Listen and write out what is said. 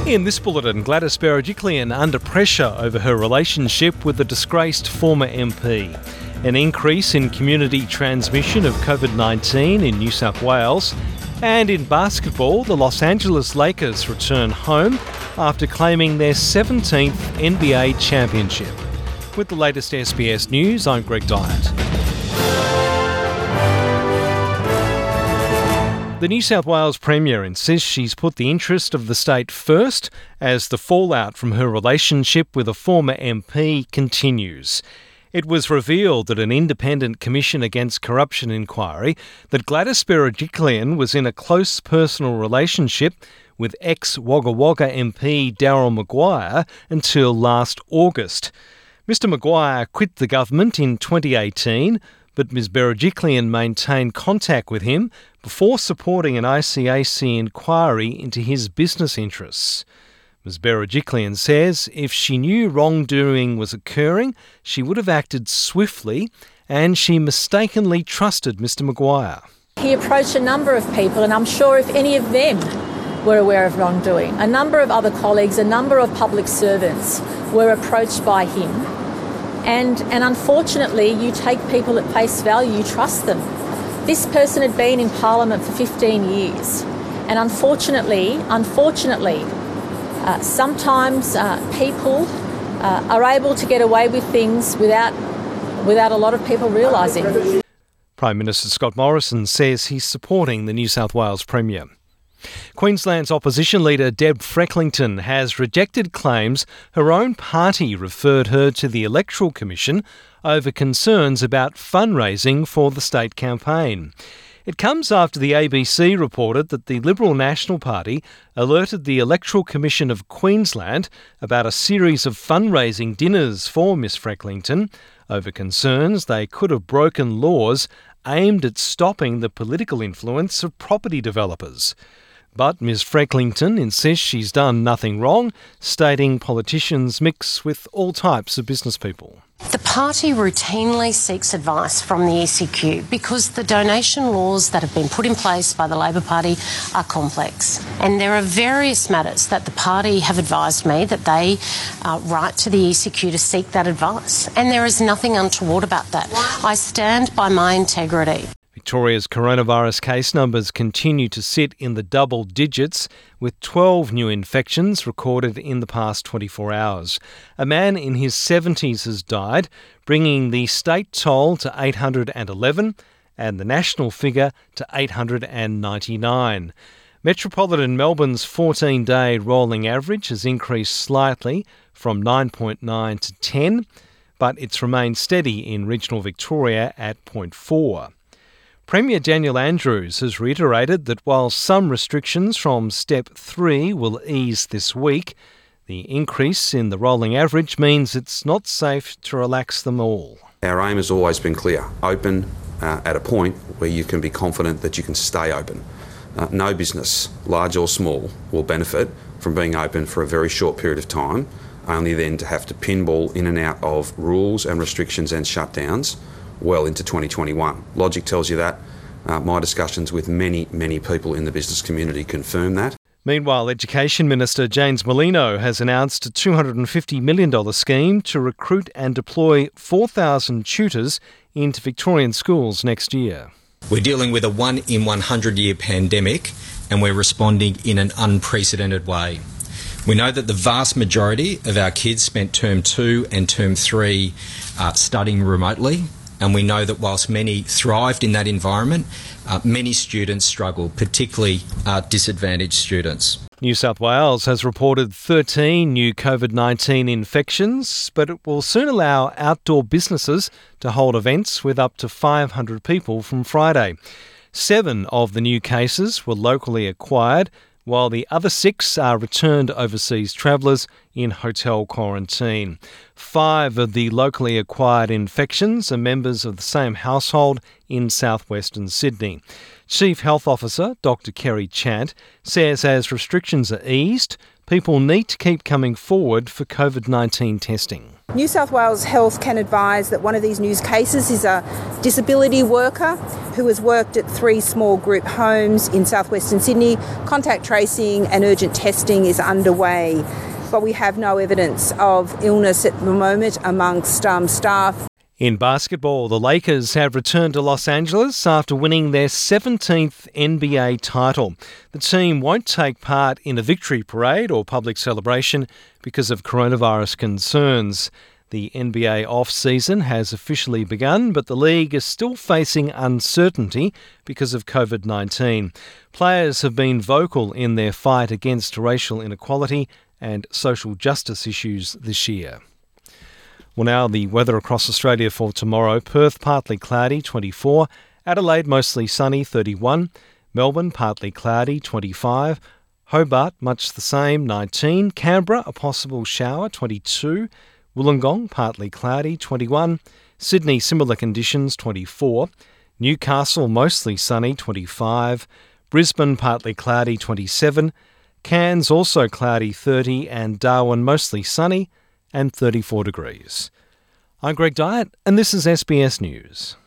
In this bulletin, Gladys Berejiklian under pressure over her relationship with the disgraced former MP. An increase in community transmission of COVID-19 in New South Wales. And in basketball, the Los Angeles Lakers return home after claiming their 17th NBA championship. With the latest SBS News, I'm Greg Dyett. The New South Wales Premier insists she's put the interest of the state first as the fallout from her relationship with a former MP continues. It was revealed at an independent Commission Against Corruption inquiry that Gladys Berejiklian was in a close personal relationship with ex-Wagga Wagga MP Daryl Maguire until last August. Mr Maguire quit the government in 2018, but Ms Berejiklian maintained contact with him before supporting an ICAC inquiry into his business interests. Ms Berejiklian says if she knew wrongdoing was occurring, she would have acted swiftly, and she mistakenly trusted Mr Maguire. He approached a number of people, and I'm sure if any of them were aware of wrongdoing, a number of other colleagues, a number of public servants were approached by him. And unfortunately, you take people at face value, you trust them. This person had been in Parliament for 15 years. And unfortunately, sometimes people are able to get away with things without a lot of people realising. Prime Minister Scott Morrison says he's supporting the New South Wales Premier. Queensland's opposition leader Deb Frecklington has rejected claims her own party referred her to the Electoral Commission over concerns about fundraising for the state campaign. It comes after the ABC reported that the Liberal National Party alerted the Electoral Commission of Queensland about a series of fundraising dinners for Miss Frecklington over concerns they could have broken laws aimed at stopping the political influence of property developers. But Ms Frecklington insists she's done nothing wrong, stating politicians mix with all types of business people. The party routinely seeks advice from the ECQ because the donation laws that have been put in place by the Labor Party are complex. And there are various matters that the party have advised me that they write to the ECQ to seek that advice. And there is nothing untoward about that. I stand by my integrity. Victoria's coronavirus case numbers continue to sit in the double digits, with 12 new infections recorded in the past 24 hours. A man in his 70s has died, bringing the state toll to 811 and the national figure to 899. Metropolitan Melbourne's 14-day rolling average has increased slightly from 9.9 to 10, but it's remained steady in regional Victoria at 0.4. Premier Daniel Andrews has reiterated that while some restrictions from Step 3 will ease this week, the increase in the rolling average means it's not safe to relax them all. Our aim has always been clear: open at a point where you can be confident that you can stay open. No business, large or small, will benefit from being open for a very short period of time, only then to have to pinball in and out of rules and restrictions and shutdowns well into 2021. Logic tells you that. My discussions with many people in the business community confirm that. Meanwhile, Education Minister James Merlino has announced a $250 million scheme to recruit and deploy 4,000 tutors into Victorian schools next year. We're dealing with a 1-in-100-year pandemic, and we're responding in an unprecedented way. We know that the vast majority of our kids spent Term 2 and Term 3 studying remotely. And we know that whilst many thrived in that environment, many students struggled, particularly disadvantaged students. New South Wales has reported 13 new COVID-19 infections, but it will soon allow outdoor businesses to hold events with up to 500 people from Friday. 7 of the new cases were locally acquired, while the other 6 are returned overseas travellers in hotel quarantine. 5 of the locally acquired infections are members of the same household in southwestern Sydney. Chief Health Officer Dr Kerry Chant says as restrictions are eased, people need to keep coming forward for COVID-19 testing. New South Wales Health can advise that one of these news cases is a disability worker who has worked at 3 small group homes in southwestern Sydney. Contact tracing and urgent testing is underway, but we have no evidence of illness at the moment amongst staff. In basketball, the Lakers have returned to Los Angeles after winning their 17th NBA title. The team won't take part in a victory parade or public celebration because of coronavirus concerns. The NBA off-season has officially begun, but the league is still facing uncertainty because of COVID-19. Players have been vocal in their fight against racial inequality and social justice issues this year. Well, now the weather across Australia for tomorrow. Perth, partly cloudy, 24. Adelaide, mostly sunny, 31. Melbourne, partly cloudy, 25. Hobart, much the same, 19. Canberra, a possible shower, 22. Wollongong, partly cloudy, 21. Sydney, similar conditions, 24. Newcastle, mostly sunny, 25. Brisbane, partly cloudy, 27. Cairns, also cloudy, 30. And Darwin, mostly sunny, and 34 degrees. I'm Greg Dyett, and this is SBS News.